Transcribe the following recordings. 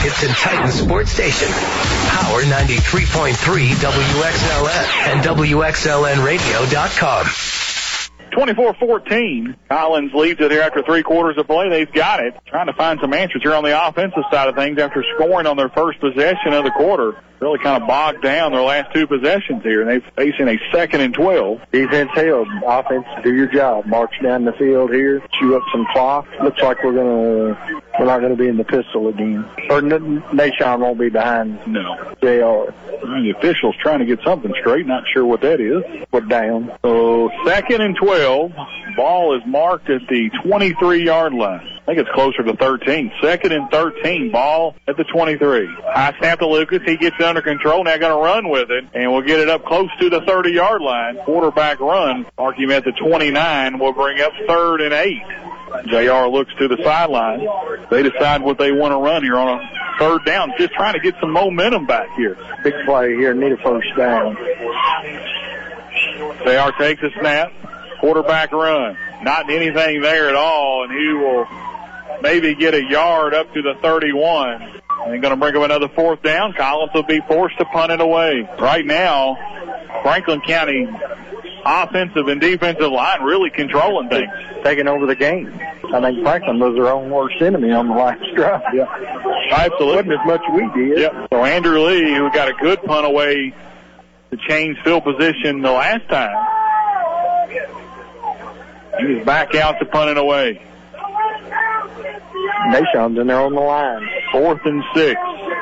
Rockets and Titans sports station. Power 93.3 WXLN and WXLNradio.com. 24-14. Collins leads it here after 3 quarters of play. They've got it. Trying to find some answers here on the offensive side of things after scoring on their first possession of the quarter. Really kind of bogged down their last 2 possessions here, and they're facing a 2nd and 12. Defense held. Offense, do your job. March down the field here, chew up some clock. Looks like we're not gonna be in the pistol again. Or Nashon won't be behind. No. They are. The official's trying to get something straight. Not sure what that is. We're down. So 2nd and 12. Ball is marked at the 23-yard line. I think it's closer to 13. 2nd and 13. Ball at the 23. High snap to Lucas. He gets it under control. Now going to run with it. And we'll get it up close to the 30-yard line. Quarterback run. Mark him at the 29. We'll bring up 3rd and 8. JR looks to the sideline. They decide what they want to run here on a 3rd down. Just trying to get some momentum back here. Big play here. Need a first down. JR takes a snap. Quarterback run. Not anything there at all, and he will maybe get a yard up to the 31. And going to bring up another 4th down. Collins will be forced to punt it away. Right now, Franklin County offensive and defensive line really controlling things. Taking over the game. I think Franklin was their own worst enemy on the last drive. Yeah. Absolutely. Wasn't as much we did. Yeah. So Andrew Lee, who got a good punt away to change field position the last time, he's back out to punt it away. Nashon's in there on the line. 4th and 6.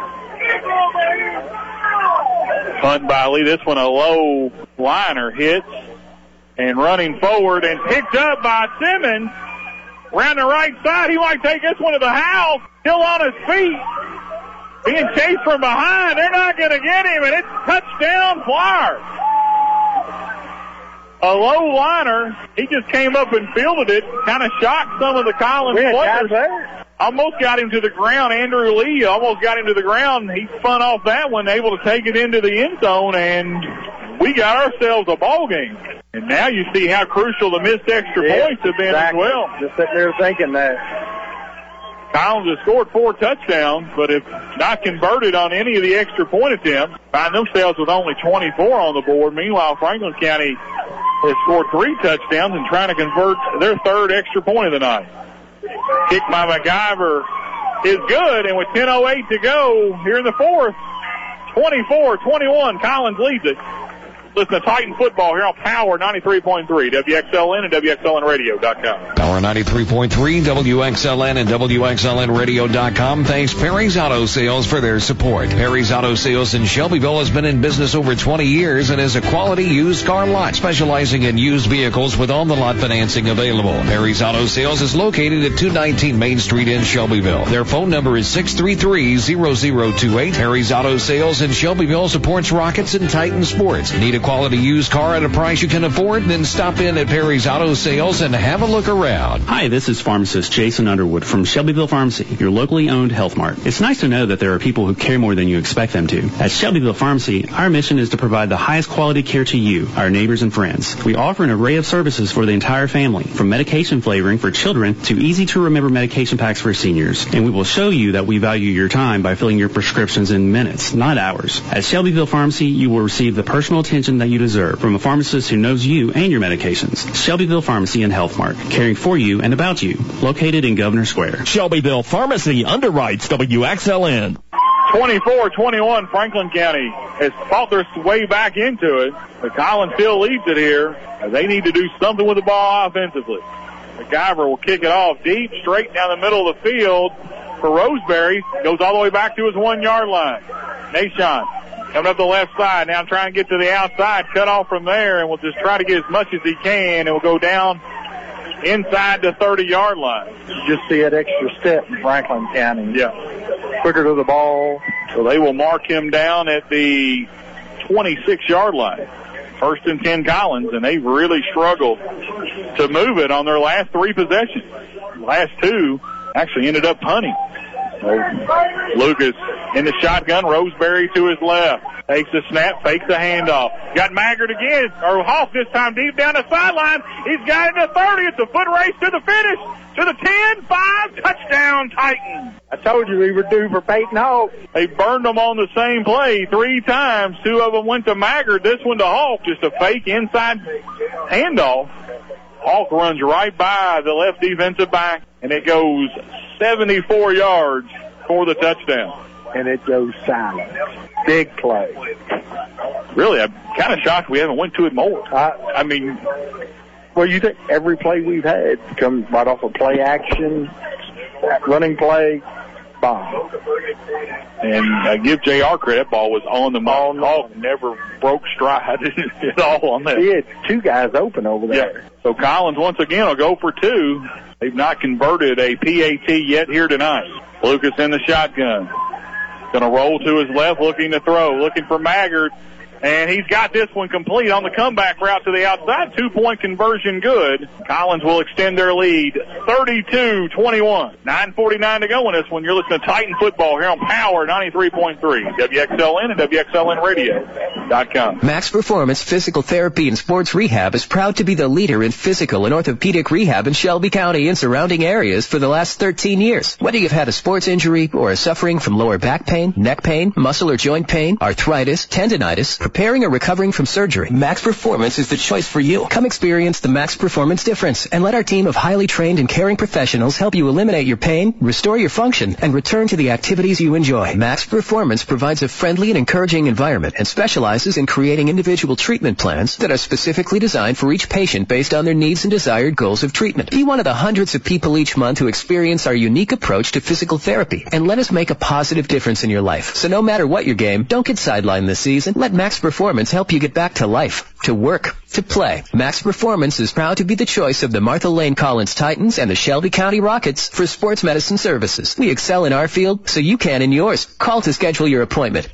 Punt by Lee. This one a low liner hits. And running forward and picked up by Simmons. Around the right side. He might take this one to the house. Still on his feet. Being chased from behind. They're not going to get him. And it's touchdown Flyers. A low liner. He just came up and fielded it. Kind of shocked some of the Collins players. Almost got him to the ground. Andrew Lee almost got him to the ground. He spun off that one, able to take it into the end zone, and we got ourselves a ball game. And now you see how crucial the missed extra points have been as well. Just sitting there thinking that. Collins has scored 4 touchdowns, but if not converted on any of the extra point attempts, find themselves with only 24 on the board. Meanwhile, Franklin County has scored 3 touchdowns and trying to convert their 3rd extra point of the night. Kick by MacGyver is good, and with 10:08 to go here in the 4th, 24-21, Collins leads it. Listen to Titan football here on Power 93.3, WXLN and WXLNradio.com. Power 93.3, WXLN and WXLNradio.com. Thanks Perry's Auto Sales for their support. Perry's Auto Sales in Shelbyville has been in business over 20 years and is a quality used car lot, specializing in used vehicles with on-the-lot financing available. Perry's Auto Sales is located at 219 Main Street in Shelbyville. Their phone number is 633-0028. Perry's Auto Sales in Shelbyville supports Rockets and Titan sports. Need a quality used car at a price you can afford? Then stop in at Perry's Auto Sales and have a look around. Hi, this is pharmacist Jason Underwood from Shelbyville Pharmacy, your locally owned health mart. It's nice to know that there are people who care more than you expect them to. At Shelbyville Pharmacy, our mission is to provide the highest quality care to you, our neighbors and friends. We offer an array of services for the entire family, from medication flavoring for children to easy-to-remember medication packs for seniors. And we will show you that we value your time by filling your prescriptions in minutes, not hours. At Shelbyville Pharmacy, you will receive the personal attention that you deserve from a pharmacist who knows you and your medications. Shelbyville Pharmacy and Health Mart, caring for you and about you, located in Governor Square. Shelbyville Pharmacy underwrites WXLN. 24-21, Franklin County has fought their way back into it, but Collins still leads it here. They need to do something with the ball offensively. MacGyver will kick it off deep, straight down the middle of the field for Roseberry. Goes all the way back to his 1-yard line. Nashon coming up the left side, now trying to get to the outside, cut off from there, and will just try to get as much as he can, and will go down inside the 30-yard line. You just see that extra step in Franklin County. Yeah. Quicker to the ball. So they will mark him down at the 26-yard line. 1st and 10 Collins, and they've really struggled to move it on their last 3 possessions. Last 2 actually ended up punting. So Lucas In the shotgun, Roseberry to his left. Takes the snap, fakes the handoff. Got Maggard again, or Hoff this time deep down the sideline. He's got it to 30. It's a foot race to the finish. To the 10, 5, touchdown Titans. I told you we were due for Peyton Hawk. They burned them on the same play 3 times. 2 of them went to Maggard. This one to Hawk. Just a fake inside handoff. Hawk runs right by the left defensive back, and it goes 74 yards for the touchdown. And it goes silent. Big play. Really, I'm kind of shocked we haven't went to it more. I mean, well, you think every play we've had comes right off of play action, running play, bomb. And I give J.R. credit, that ball was on the ball. Hawk never broke stride at all on that. He had 2 guys open over there. Yeah. So Collins once again will go for 2. They've not converted a PAT yet here tonight. Lucas in the shotgun. Going to roll to his left, looking to throw, looking for Maggard. And he's got this one complete on the comeback route to the outside. 2-point conversion good. Collins will extend their lead 32-21. 9:49 to go in this one. You're listening to Titan football here on Power 93.3. WXLN and WXLNradio.com. Max Performance Physical Therapy and Sports Rehab is proud to be the leader in physical and orthopedic rehab in Shelby County and surrounding areas for the last 13 years. Whether you've had a sports injury or are suffering from lower back pain, neck pain, muscle or joint pain, arthritis, tendinitis, preparing or recovering from surgery, Max Performance is the choice for you. Come experience the Max Performance difference and let our team of highly trained and caring professionals help you eliminate your pain, restore your function, and return to the activities you enjoy. Max Performance provides a friendly and encouraging environment and specializes in creating individual treatment plans that are specifically designed for each patient based on their needs and desired goals of treatment. Be one of the hundreds of people each month who experience our unique approach to physical therapy and let us make a positive difference in your life. So no matter what your game, don't get sidelined this season. Let Max Performance help you get back to life, to work, to play. Max Performance is proud to be the choice of the Martha Lane Collins Titans and the Shelby County Rockets for sports medicine services. We excel in our field, so you can in yours. Call to schedule your appointment.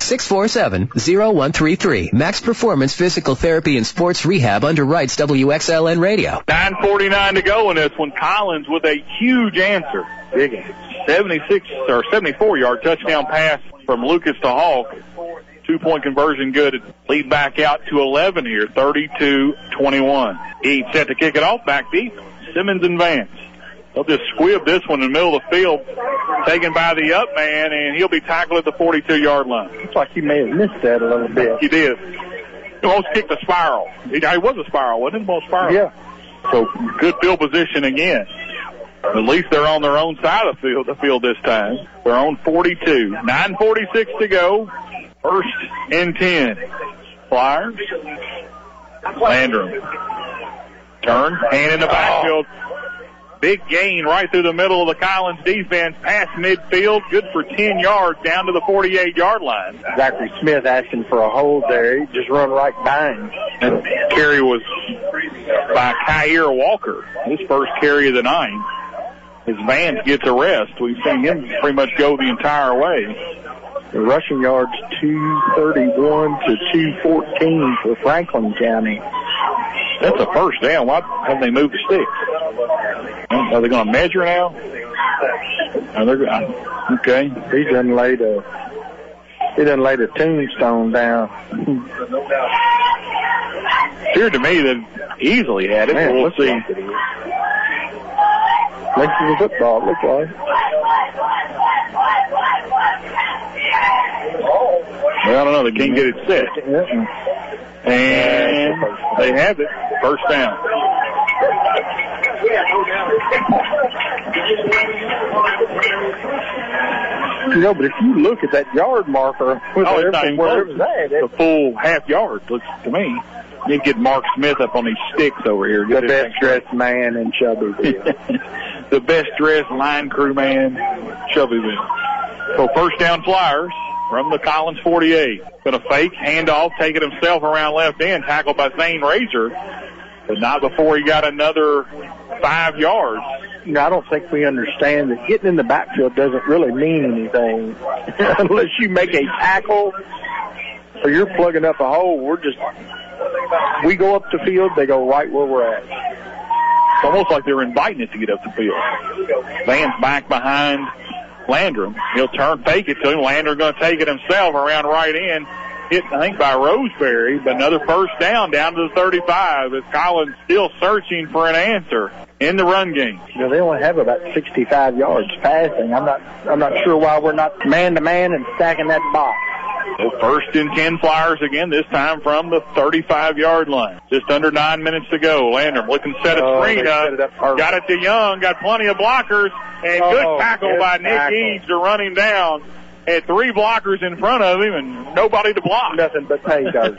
647-0133. Max Performance Physical Therapy and Sports Rehab underwrites WXLN Radio. 9:49 to go in this one. Collins with a huge answer. Big 76 or 74-yard touchdown pass from Lucas to Hawk. 2-point conversion good. Lead back out to 11 here, 32-21. Heat set to kick it off back deep. Simmons and Vance. They'll just squib this one in the middle of the field, taken by the up man, and he'll be tackled at the 42-yard line. Looks like he may have missed that a little bit. He did. He almost kicked a spiral. It was a spiral, wasn't it? Almost spiral. Yeah. So good field position again. At least they're on their own side of the field this time. They're on 42. 9:46 to go. First and 10. Flyers. Landrum. Turn. Hand in the backfield. Big gain right through the middle of the Collins defense. Past midfield. Good for 10 yards down to the 48-yard line. Zachary Smith asking for a hold there. He just run right by him. And carry was by Kyer Walker. His first carry of the night. As Vance gets a rest. We've seen him pretty much go the entire way. The rushing yards 231 to 214 for Franklin County. That's a first down. Why haven't they moved the sticks? Are they going to measure now? Okay. He done laid a tombstone down. Appeared to me that easily had it. Man, we'll see. Length of the football, it looks like. Well, I don't know. They can't get it set. And they have it. First down. You know, but if you look at that yard marker, it's not even close. The full half yard, looks to me. You need to get Mark Smith up on these sticks over here. The best dressed man in Shelbyville. The best dressed line crew man, Shelbyville. So first down Flyers from the Collins 48. Going to fake, handoff, taking himself around left end, tackled by Zane Razor, but not before he got another 5 yards. You know, I don't think we understand that getting in the backfield doesn't really mean anything unless you make a tackle or you're plugging up a hole. We go up the field, they go right where we're at. It's almost like they're inviting it to get up the field. Vance back behind Landrum. He'll fake it to him. Landrum going to take it himself around right in. Hit, I think, by Roseberry, but another first down to the 35 as Collins still searching for an answer in the run game. You know, they only have about 65 yards passing. I'm not sure why we're not man-to-man and stacking that box. So first and 10 Flyers again, this time from the 35-yard line. Just under 9 minutes to go. Landrum looking to set a screen up. Got it to Young. Got plenty of blockers. And good tackle by Nick Eads to run him down. Had 3 blockers in front of him and nobody to block. Nothing but paydirt.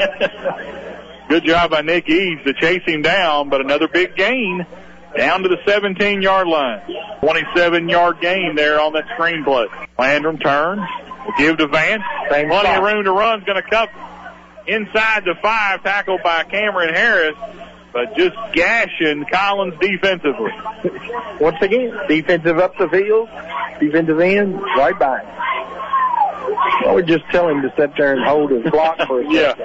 Good job by Nick Eads to chase him down, but another big gain down to the 17-yard line. 27-yard gain there on that screen play. Landrum turns. Will give to Vance. Plenty of room to run. Going to cut inside the 5, tackled by Cameron Harris, but just gashing Collins defensively. Once again, defensive up the field, defensive end, right back. Well, we just tell him to sit there and hold his block for a second. Yeah.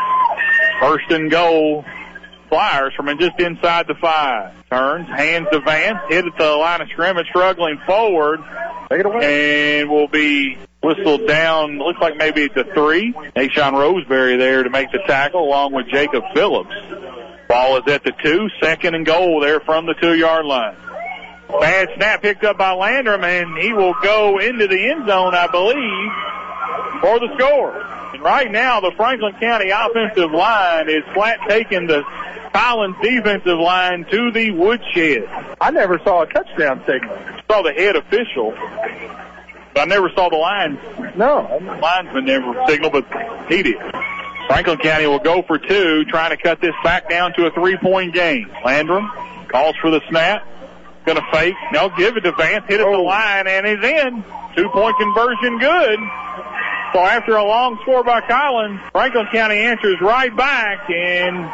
First and goal. Flyers from just inside the 5. Turns, hands to Vance, hit at the line of scrimmage, struggling forward. Take it away. And will be whistled down, looks like maybe it's a 3. Nashawn Roseberry there to make the tackle along with Jacob Phillips. Ball is at the 2, second and goal there from the 2-yard line. Bad snap picked up by Landrum, and he will go into the end zone, I believe, for the score. And right now, the Franklin County offensive line is flat taking the Collins defensive line to the woodshed. I never saw a touchdown signal. Saw the head official, but I never saw the line. No. Linesman never signaled, but he did. Franklin County will go for 2, trying to cut this back down to a 3-point game. Landrum calls for the snap. Going to fake. No, give it to Vance. Hit at the line and is in. 2-point conversion good. So after a long score by Collins, Franklin County answers right back in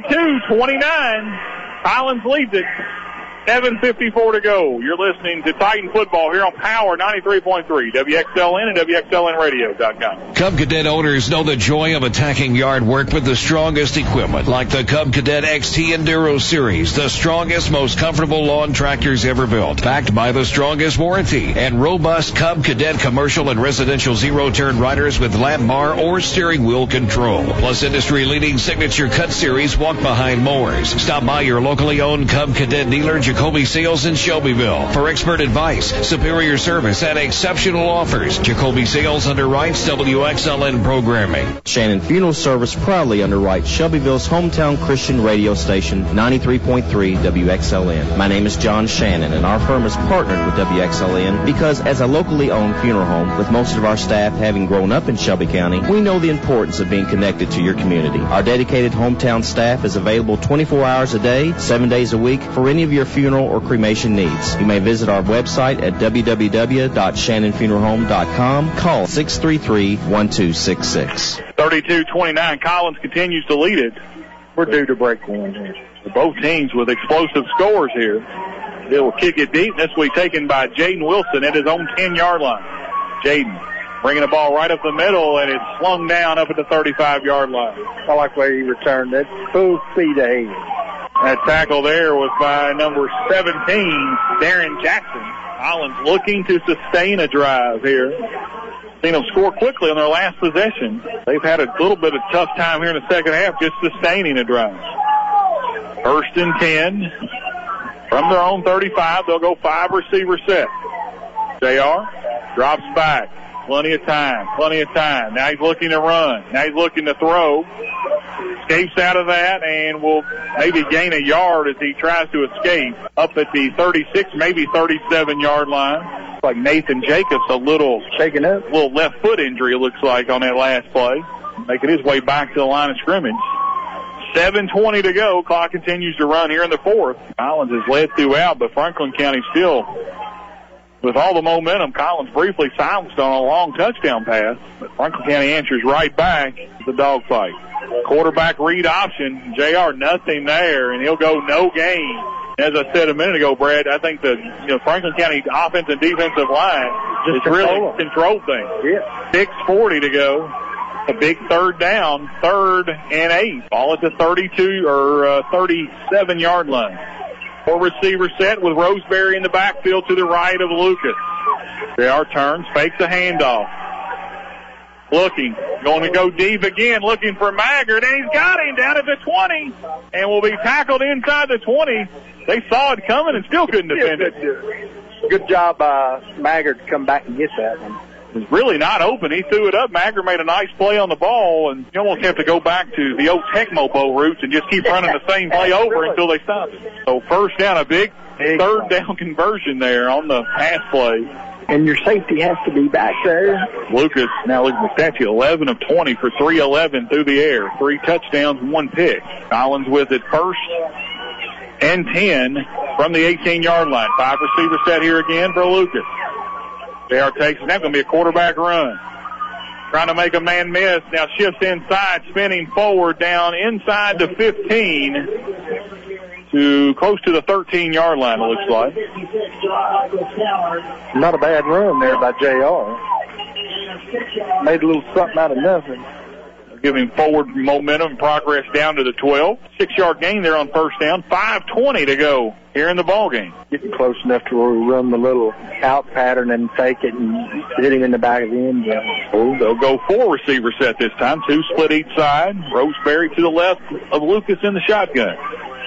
32-29. Collins leads it. 7:54 to go. You're listening to Titan Football here on Power 93.3, WXLN and WXLNradio.com. Cub Cadet owners know the joy of attacking yard work with the strongest equipment, like the Cub Cadet XT Enduro Series, the strongest, most comfortable lawn tractors ever built, backed by the strongest warranty, and robust Cub Cadet commercial and residential zero-turn riders with lap bar or steering wheel control, plus industry-leading signature Cut Series walk-behind mowers. Stop by your locally owned Cub Cadet dealer, Jacoby Sales in Shelbyville, for expert advice, superior service, and exceptional offers. Jacoby Sales underwrites WXLN programming. Shannon Funeral Service proudly underwrites Shelbyville's hometown Christian radio station, 93.3 WXLN. My name is John Shannon, and our firm is partnered with WXLN because as a locally owned funeral home, with most of our staff having grown up in Shelby County, we know the importance of being connected to your community. Our dedicated hometown staff is available 24 hours a day, 7 days a week for any of your funeral or cremation needs. You may visit our website at www.shannonfuneralhome.com. Call 633-1266. 32-29. Collins continues to lead it. We're due to break one here. Both teams with explosive scores here. They will kick it deep. This week taken by Jaden Wilson at his own 10-yard line. Jaden bringing the ball right up the middle, and it's slung down up at the 35-yard line. I like the way he returned it. Full speed ahead. That tackle there was by number 17, Darren Jackson. Collins looking to sustain a drive here. Seen them score quickly on their last possession. They've had a little bit of tough time here in the second half just sustaining a drive. First and 10. From their own 35, they'll go 5 receiver set. JR drops back. Plenty of time. Now he's looking to run. Now he's looking to throw. Escapes out of that and will maybe gain a yard as he tries to escape up at the 36, maybe 37-yard line. Like Nathan Jacobs, a little shaken up, little left foot injury, it looks like, on that last play. Making his way back to the line of scrimmage. 7:20 to go. Clock continues to run here in the fourth. Collins has led throughout, but Franklin County still, with all the momentum. Collins briefly silenced on a long touchdown pass, but Franklin County answers right back to the dogfight. Quarterback read option. JR, nothing there, and he'll go no gain. As I said a minute ago, Brad, I think the Franklin County offense and defensive line just really control things. Yeah. 6:40 to go. A big third down, 3rd and 8. Ball at the 32 or 37-yard line. 4 receiver set with Roseberry in the backfield to the right of Lucas. JR turns, fakes a handoff. Looking, going to go deep again, looking for Maggard, and he's got him down at the 20, and will be tackled inside the 20. They saw it coming and still couldn't defend it. Good job by Maggard to come back and get that one. It was really not open. He threw it up. Maggard made a nice play on the ball, and you almost have to go back to the old Tecmo Bowl roots and just keep running the same play over until they stop it. So first down, a big third down conversion there on the pass play. And your safety has to be back there. Lucas, now looking at the statue, 11 of 20 for 311 through the air. 3 touchdowns, 1 pick. Collins with it first and 10 from the 18-yard line. 5 receiver set here again for Lucas. JR takes it. That's going to be a quarterback run. Trying to make a man miss. Now shifts inside, spinning forward down inside the 15 to close to the 13-yard line, it looks like. Not a bad run there by JR. Made a little something out of nothing. Giving forward momentum, progress down to the 12. 6-yard gain there on first down. 5:20 to go here in the ball game. Getting close enough to where we run the little out pattern and fake it and hit him in the back of the end zone. Oh, they'll go 4 receiver set this time. 2 split each side. Roseberry to the left of Lucas in the shotgun.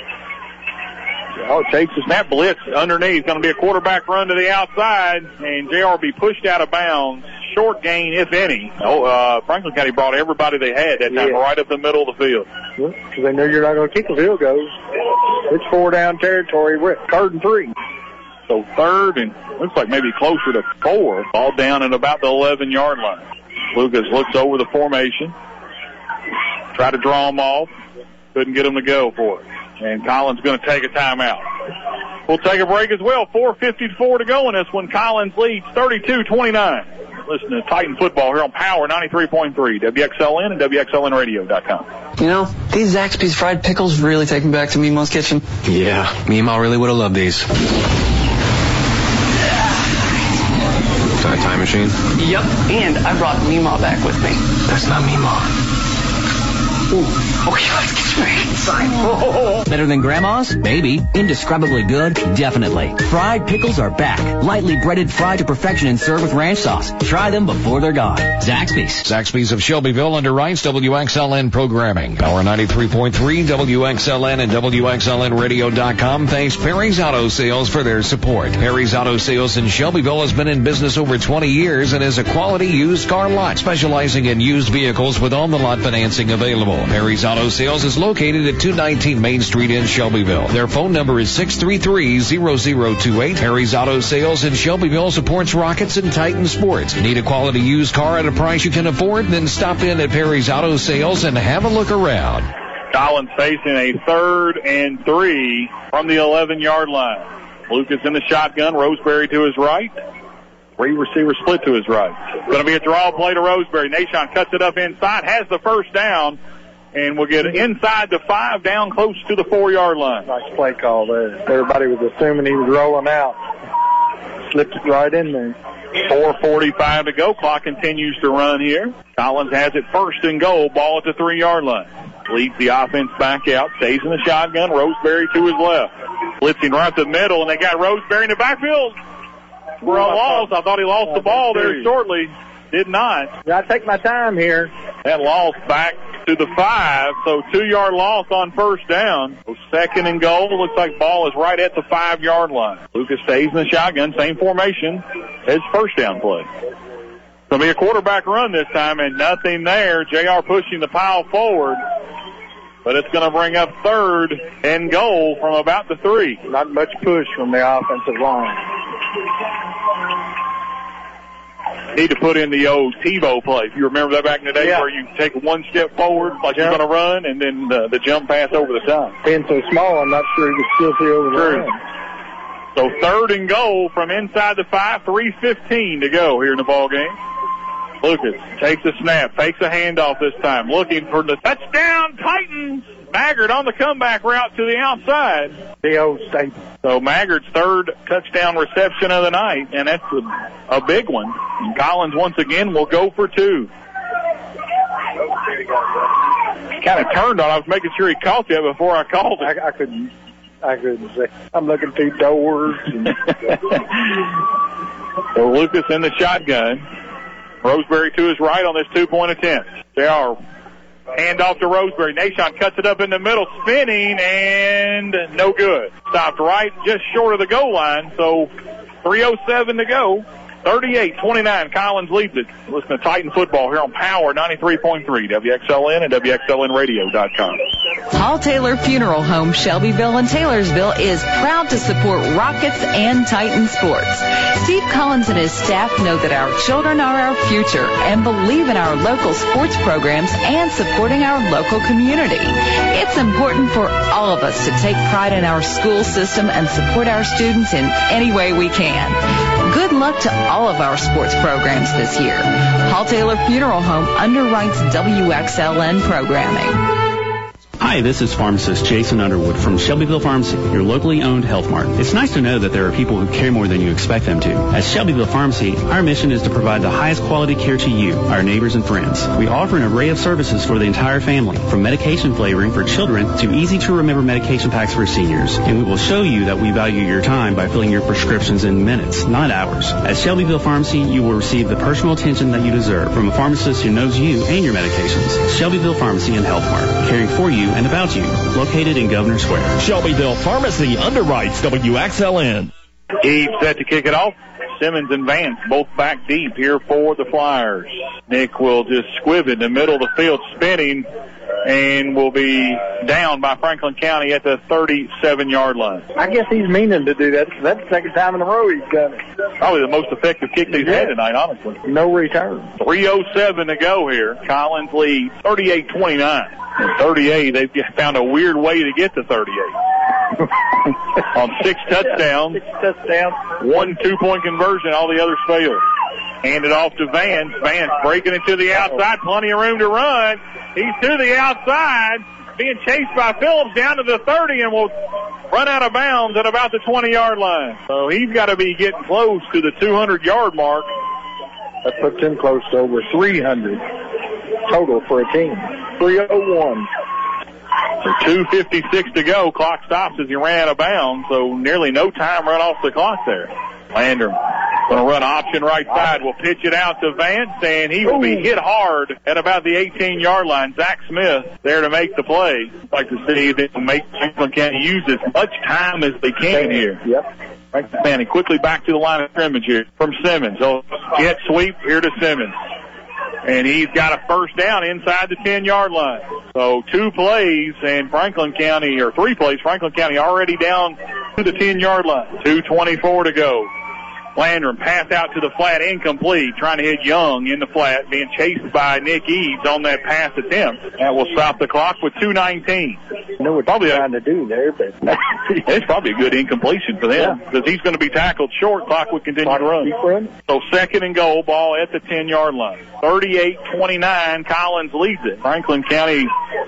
Oh, takes a snap blitz underneath. Going to be a quarterback run to the outside, and JR will be pushed out of bounds. Short gain, if any. Franklin County brought everybody they had that time right up the middle of the field. Because they know you're not going to kick the field goals. It's 4 down territory. We're at 3rd and 3. So 3rd and looks like maybe closer to 4. All down at about the 11-yard line. Lucas looks over the formation. Try to draw them off. Couldn't get them to go for it. And Collins going to take a timeout. We'll take a break as well. 4:54 to go in this one. Collins leads 32-29. Listen to Titan football here on Power 93.3, WXLN and WXLNradio.com. You know, these Zaxby's fried pickles really take me back to Meemaw's kitchen. Yeah, Meemaw really would have loved these. Is that a time machine? Yep, and I brought Meemaw back with me. That's not Meemaw. Ooh. Okay, let's get your hands inside. Better than Grandma's? Maybe. Indescribably good? Definitely. Fried pickles are back. Lightly breaded, fried to perfection, and served with ranch sauce. Try them before they're gone. Zaxby's. Zaxby's of Shelbyville underwrites WXLN programming. Power 93.3, WXLN and WXLNradio.com. Thanks Perry's Auto Sales for their support. Perry's Auto Sales in Shelbyville has been in business over 20 years and is a quality used car lot, specializing in used vehicles with on-the-lot financing available. Perry's Auto Sales is located at 219 Main Street in Shelbyville. Their phone number is 633-0028. Perry's Auto Sales in Shelbyville supports Rockets and Titan Sports. Need a quality used car at a price you can afford? Then stop in at Perry's Auto Sales and have a look around. Collins facing a 3rd and 3 from the 11-yard line. Lucas in the shotgun. Roseberry to his right. 3 receivers split to his right. Going to be a draw play to Roseberry. Nashon cuts it up inside, has the first down, and we'll get inside the 5, down close to the 4-yard line. Nice play call there. Everybody was assuming he was rolling out. Slipped it right in there. 4:45 to go. Clock continues to run here. Collins has it 1st and goal. Ball at the 3-yard line. Leads the offense back out. Stays in the shotgun. Roseberry to his left. Blitzing right the middle, and they got Roseberry in the backfield. We're on loss. I thought he lost the ball there shortly. Did not. I take my time here. That loss back to the 5, so 2-yard loss on first down. So 2nd and goal. Looks like ball is right at the 5-yard line. Lucas stays in the shotgun, same formation as first down play. Going to be a quarterback run this time, and nothing there. JR pushing the pile forward, but it's going to bring up 3rd and goal from about the 3. Not much push from the offensive line. Need to put in the old TiVo play. If you remember that back in the day, where you take 1 step forward like you're going to run, and then the jump pass over the top. Being so small, I'm not sure you can still see over the line. So 3rd and goal from inside the 5, 3:15 to go here in the ball game. Lucas takes a snap, takes a handoff this time, looking for the touchdown Titans. Maggard on the comeback route to the outside. The old staple. So Maggard's 3rd touchdown reception of the night, and that's a big one. And Collins once again will go for 2. Kind of turned on. I was making sure he caught that before I called it. I couldn't say. I'm looking through doors. And So Lucas in the shotgun. Roseberry to his right on this 2-point attempt. They are hand off to Roseberry. Nashon cuts it up in the middle, spinning, and no good. Stopped right just short of the goal line, so 3:07 to go. 38-29, Collins leads it. Listen to Titan football here on Power 93.3, WXLN and WXLNradio.com. Paul Taylor Funeral Home, Shelbyville and Taylorsville is proud to support Rockets and Titan sports. Steve Collins and his staff know that our children are our future and believe in our local sports programs and supporting our local community. It's important for all of us to take pride in our school system and support our students in any way we can. Good luck to all of our sports programs this year. Paul Taylor Funeral Home underwrites WXLN programming. Hi, this is pharmacist Jason Underwood from Shelbyville Pharmacy, your locally owned health mart. It's nice to know that there are people who care more than you expect them to. At Shelbyville Pharmacy, our mission is to provide the highest quality care to you, our neighbors and friends. We offer an array of services for the entire family, from medication flavoring for children to easy-to-remember medication packs for seniors. And we will show you that we value your time by filling your prescriptions in minutes, not hours. At Shelbyville Pharmacy, you will receive the personal attention that you deserve from a pharmacist who knows you and your medications. Shelbyville Pharmacy and Health Mart, caring for you and about you, located in Governor Square. Shelbyville Pharmacy underwrites WXLN. Eve set to kick it off. Simmons and Vance both back deep here for the Flyers. Nick will just squib it in the middle of the field, spinning, and will be down by Franklin County at the 37-yard line. I guess he's meaning to do that. That's the second time in a row he's done it. Probably the most effective kick he's had tonight, honestly. No return. 3:07 to go here. Collins leads 38-29. And 38, they've found a weird way to get to 38. On 6 touchdowns. 6 touchdowns. 1 2-point conversion. All the others failed. Handed off to Vance. Vance breaking it to the outside. Plenty of room to run. He's to the outside. Being chased by Phillips down to the 30 and will run out of bounds at about the 20-yard line. So he's got to be getting close to the 200-yard mark. That puts him close to over 300 total for a team. 3:01. So 2:56 to go. Clock stops as he ran out of bounds, so nearly no time run off the clock there. Landrum going to run option right side. Will pitch it out to Vance, and he will be hit hard at about the 18-yard line. Zach Smith there to make the play. I'd like to see them make Franklin County use as much time as they can here. Yep. Franklin County quickly back to the line of scrimmage here from Simmons. So jet sweep here to Simmons. And he's got a first down inside the 10-yard line. So 2 plays and Franklin County, or 3 plays, Franklin County already down to the 10-yard line. 2:24 to go. Landrum pass out to the flat, incomplete, trying to hit Young in the flat, being chased by Nick Eads on that pass attempt. That will stop the clock with 2:19. I know what they're trying to do there, but it's probably a good incompletion for them because he's going to be tackled short. Clock would continue to run. So 2nd and goal, ball at the 10-yard line. 38-29, Collins leads it. Franklin County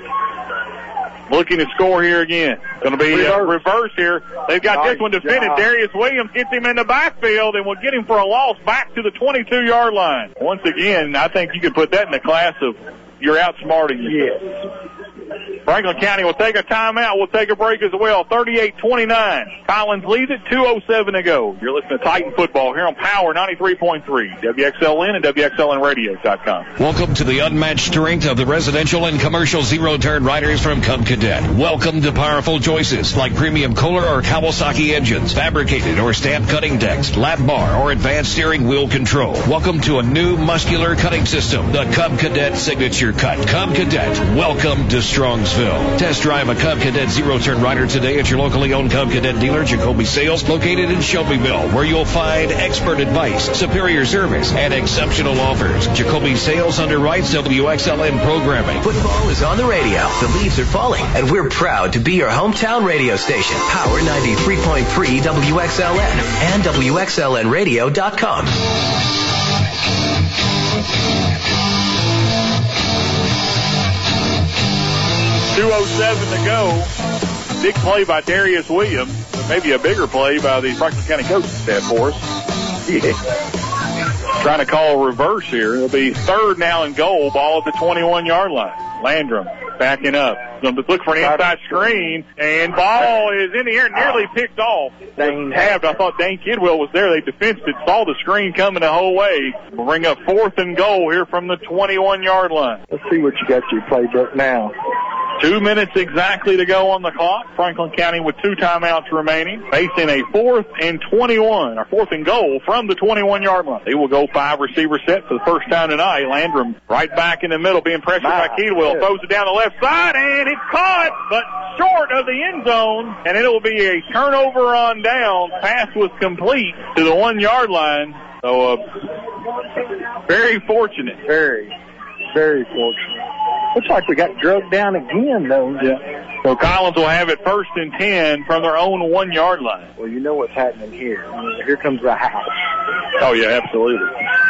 looking to score here again. Going to be reverse here. They've got this one defended. Darius Williams gets him in the backfield and will get him for a loss back to the 22-yard line. Once again, I think you could put that in the class of you're outsmarting yourself. Yes. Franklin County will take a timeout. We'll take a break as well. 38-29. Collins leads it. 2:07 to go. You're listening to Titan football here on Power 93.3, WXLN and WXLNradio.com. Welcome to the unmatched strength of the residential and commercial zero-turn riders from Cub Cadet. Welcome to powerful choices like premium Kohler or Kawasaki engines, fabricated or stamped cutting decks, lap bar, or advanced steering wheel control. Welcome to a new muscular cutting system, the Cub Cadet Signature Cut. Cub Cadet, welcome to Strongsville. Test drive a Cub Cadet zero-turn rider today at your locally owned Cub Cadet dealer, Jacoby Sales, located in Shelbyville, where you'll find expert advice, superior service, and exceptional offers. Jacoby Sales underwrites WXLN programming. Football is on the radio. The leaves are falling, and we're proud to be your hometown radio station. Power 93.3 WXLN and WXLNradio.com. 2:07 to go. Big play by Darius Williams. Maybe a bigger play by the Franklin County coaching staff for us. Yeah. Trying to call a reverse here. It'll be 3rd now and goal. Ball at the 21-yard line. Landrum Backing up. Going to look for an inside screen, and ball is in the air, nearly picked off. Tabbed. I thought Dane Kidwell was there. They defensed it, saw the screen coming the whole way. We'll bring up 4th and goal here from the 21-yard line. Let's see what you got your playbook now. 2 minutes exactly to go on the clock. Franklin County with 2 timeouts remaining, facing a 4th and 21, or 4th and goal from the 21-yard line. They will go 5 receiver set for the first time tonight. Landrum right back in the middle, being pressured by Keedwell. Throws it down the left side, and it's caught, but short of the end zone, and it will be a turnover on down. Pass was complete to the 1-yard line. So, very fortunate. Very, very fortunate. Looks like we got drugged down again, though. Yeah. So Collins will have it 1st and 10 from their own 1-yard line. Well, you know what's happening here. I mean, here comes the house. Oh, yeah, absolutely.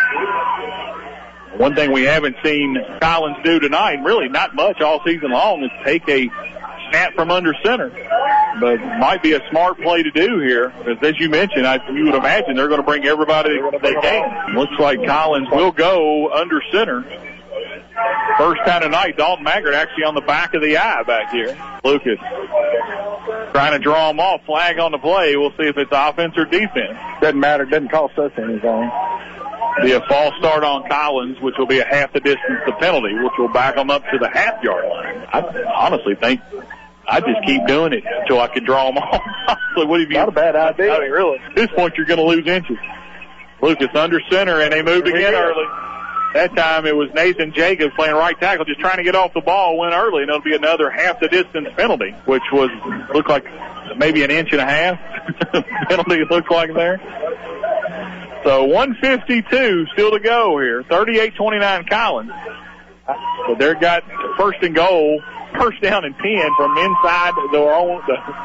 One thing we haven't seen Collins do tonight, really not much all season long, is take a snap from under center. But might be a smart play to do here. Because as you mentioned, you would imagine they're going to bring everybody they can. Looks like Collins will go under center. First time tonight, Dalton Maggart actually on the back of the eye back here. Lucas trying to draw him off. Flag on the play. We'll see if it's offense or defense. Doesn't matter. Doesn't cost us anything. Be a false start on Collins, which will be a half the distance to penalty, which will back them up to the half-yard line. I honestly think I'd just keep doing it until I could draw them off. So what have you? Not a bad idea. I mean, really. At this point, you're going to lose inches. Lucas under center, and they moved again early. That time it was Nathan Jacobs playing right tackle, just trying to get off the ball, went early, and it'll be another half the distance penalty, which looked like maybe an inch and a half penalty it looked like there. So 1:52 still to go here. 38-29 Collins. So they've got 1st and goal, 1st down and 10 from inside their own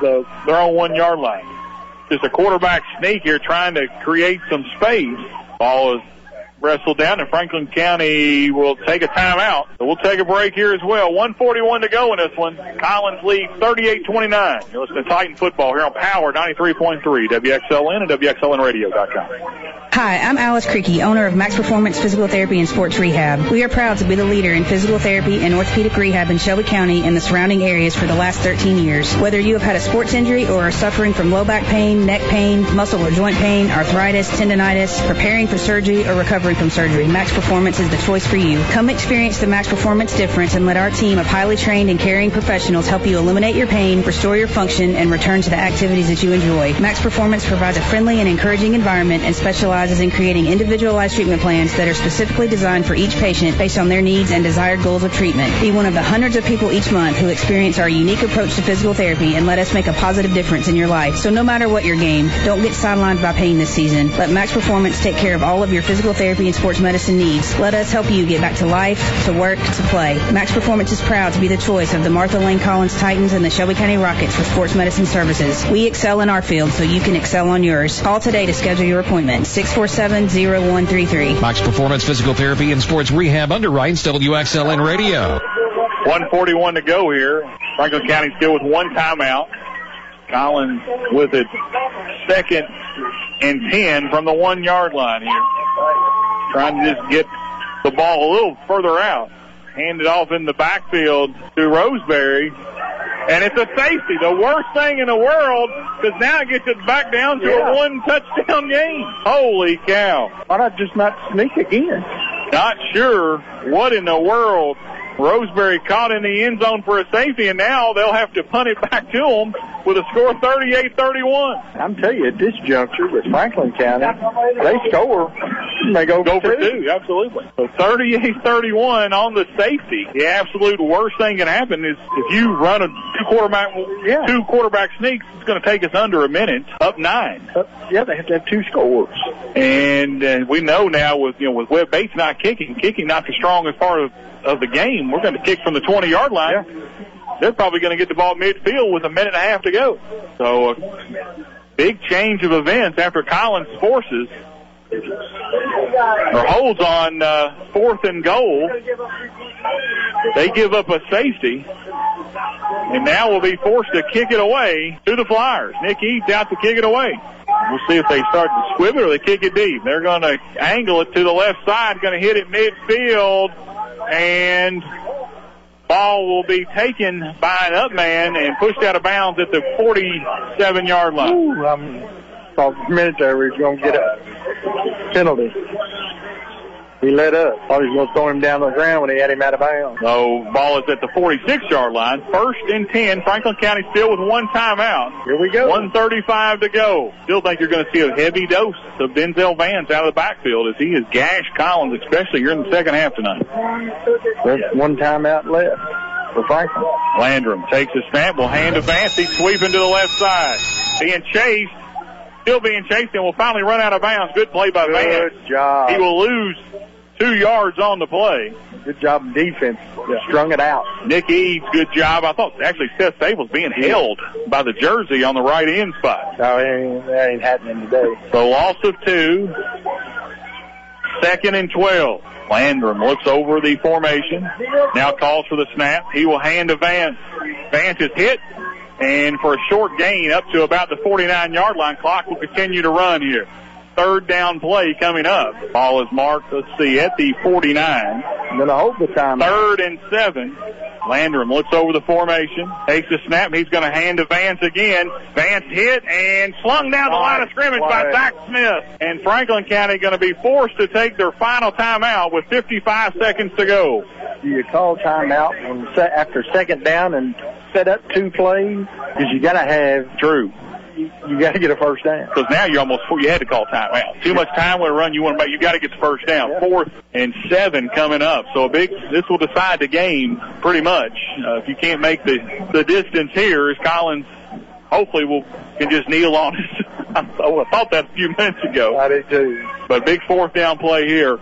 1-yard line. Just a quarterback sneak here trying to create some space. Ball is wrestled down, and Franklin County will take a timeout. So we'll take a break here as well. 1:41 to go in this one. Collins leads 38-29. You're listening to Titan Football here on Power 93.3, WXLN and WXLNradio.com. Hi, I'm Alice Creaky, owner of Max Performance Physical Therapy and Sports Rehab. We are proud to be the leader in physical therapy and orthopedic rehab in Shelby County and the surrounding areas for the last 13 years. Whether you have had a sports injury or are suffering from low back pain, neck pain, muscle or joint pain, arthritis, tendonitis, preparing for surgery, or recovering from surgery, Max Performance is the choice for you. Come experience the Max Performance difference and let our team of highly trained and caring professionals help you eliminate your pain, restore your function, and return to the activities that you enjoy. Max Performance provides a friendly and encouraging environment and specializes in creating individualized treatment plans that are specifically designed for each patient based on their needs and desired goals of treatment. Be one of the hundreds of people each month who experience our unique approach to physical therapy and let us make a positive difference in your life. So no matter what your game, don't get sidelined by pain this season. Let Max Performance take care of all of your physical therapy and sports medicine needs. Let us help you get back to life, to work, to play. Max Performance is proud to be the choice of the Martha Lane Collins Titans and the Shelby County Rockets for sports medicine services. We excel in our field so you can excel on yours. Call today to schedule your appointment. 647-0133. Max Performance Physical Therapy and Sports Rehab underwrites WXLN Radio. 1:41 to go here. Franklin County still with 1 timeout. Collins with it 2nd and 10 from the 1-yard line here. Trying to just get the ball a little further out. Hand it off in the backfield to Roseberry. And it's a safety. The worst thing in the world, because now it gets it back down to a 1-touchdown game. Holy cow. Why not just not sneak again? Not sure what in the world. Roseberry caught in the end zone for a safety, and now they'll have to punt it back to them with a score of 38-31. I'm telling you, at this juncture with Franklin County, they score, and they go for two. Absolutely. So 38-31 on the safety. The absolute worst thing can happen is if you run a two quarterback sneaks, it's going to take us under a minute, up 9. They have to have 2 scores. And we know now with Webb Bates not kicking not the strongest part of the game. We're going to kick from the 20-yard line. Yeah. They're probably going to get the ball midfield with a minute and a half to go. So big change of events after Collins forces or holds on 4th and goal. They give up a safety, and now will be forced to kick it away to the Flyers. Nick Eads out to kick it away. We'll see if they start to squib it or they kick it deep. They're going to angle it to the left side, going to hit it midfield, and Ball will be taken by an up man and pushed out of bounds at the 47-yard line. Ooh, I thought for a minute there we was going to get a penalty. He let up. Thought he was going to throw him down on the ground when he had him out of bounds. So ball is at the 46-yard line. 1st and 10. Franklin County still with one timeout. Here we go. 1:35 to go. Still think you're going to see a heavy dose of Denzel Vance out of the backfield as he has gashed Collins, especially here in the second half tonight. There's one timeout left for Franklin. Landrum takes a snap. Will hand to Vance. He's sweeping to the left side. Being chased. Still being chased and will finally run out of bounds. Good play by Vance. Good job. He will lose 2 yards on the play. Good job in defense. Strung it out. Nick Eads, good job. I thought actually Seth Staples being held by the jersey on the right end spot. No, that ain't happening today. So loss of 2. 2nd and 12. Landrum looks over the formation. Now calls for the snap. He will hand to Vance. Vance is hit. And for a short gain up to about the 49-yard line, clock will continue to run here. 3rd down play coming up. Ball is marked, let's see, at the 49. I'm going to hold the time. 3rd and 7. Landrum looks over the formation, takes a snap. He's going to hand to Vance again. Vance hit and slung down the line of scrimmage by Zach Smith. And Franklin County going to be forced to take their final timeout with 55 seconds to go. Do you call timeout after 2nd down and set up 2 plays? Because you got to have True. You got to get a first down. Because now you had to call timeout. Too much time with a run. You got to get the first down. 4th and 7 coming up. So this will decide the game pretty much. If you can't make the distance here, as Collins hopefully can just kneel on it. I thought that a few minutes ago. I did too. But big 4th down play here.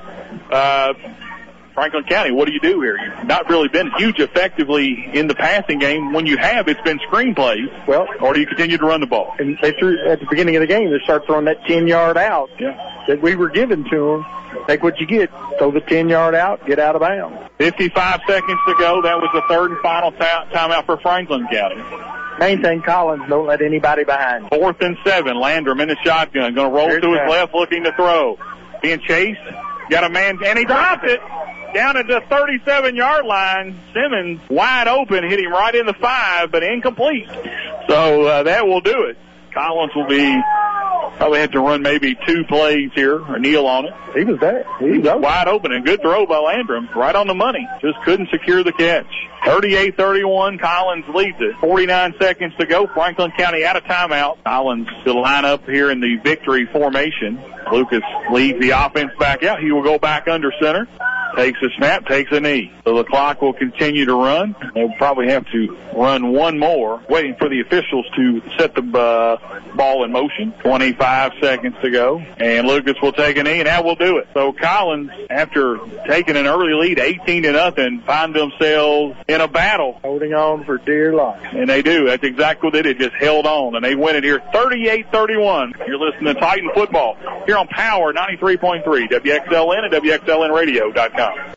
Franklin County, what do you do here? You've not really been huge effectively in the passing game. When you have, it's been screen plays. Well, or do you continue to run the ball? And they threw at the beginning of the game. They start throwing that 10-yard out that we were giving to them. Take what you get. Throw the 10-yard out. Get out of bounds. 55 seconds to go. That was the 3rd and final timeout for Franklin County. Main thing, Collins, don't let anybody behind. 4th and 7. Landrum in the shotgun. Going to roll to his left, looking to throw. Being chased. Got a man, and he dropped it. Down at the 37-yard line, Simmons wide open, hit him right in the 5, but incomplete. So that will do it. Collins will probably have to run maybe 2 plays here or kneel on it. He was there. He was wide open, and good throw by Landrum. Right on the money. Just couldn't secure the catch. 38-31, Collins leads it. 49 seconds to go. Franklin County out of timeout. Collins to line up here in the victory formation. Lucas leads the offense back out. He will go back under center. Takes a snap, takes a knee. So the clock will continue to run. They'll probably have to run one more, waiting for the officials to set the ball in motion. 25 seconds to go. And Lucas will take a knee, and that will do it. So Collins, after taking an early lead, 18-0, find themselves in a battle. Holding on for dear life. And they do. That's exactly what they did. Just held on, and they win it here 38-31. You're listening to Titan Football here on Power 93.3, WXLN and WXLNradio.com.